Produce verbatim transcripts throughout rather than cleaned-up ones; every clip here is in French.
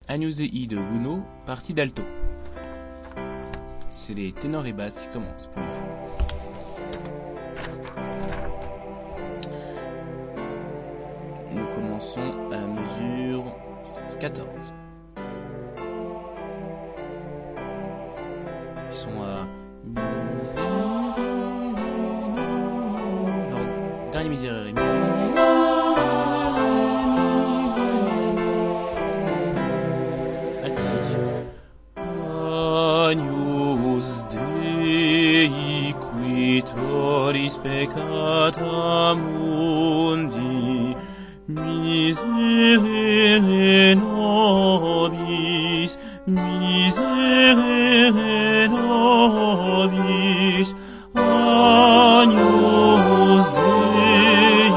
Agnus Dei de Gounod, partie d'alto. C'est les ténors et basses qui commencent pour une fois. Nous commençons à la mesure quatorze. Ils sont à alors, dernier miséraire et Agnus Dei qui tollis peccata mundi, miserere nobis, miserere nobis. Agnus Dei,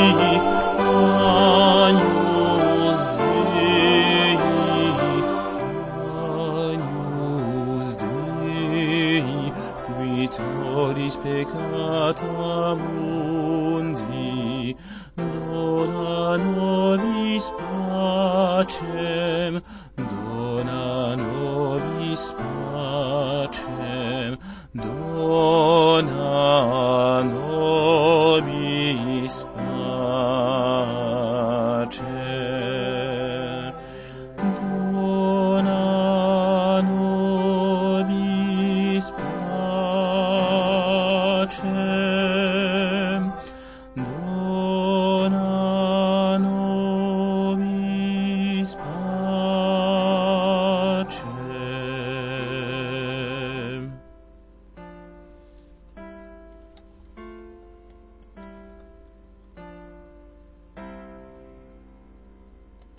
Agnus Dei, Agnus Dei, qui tollis peccata mundi, dona nobis pacem, dona nobis pacem, dona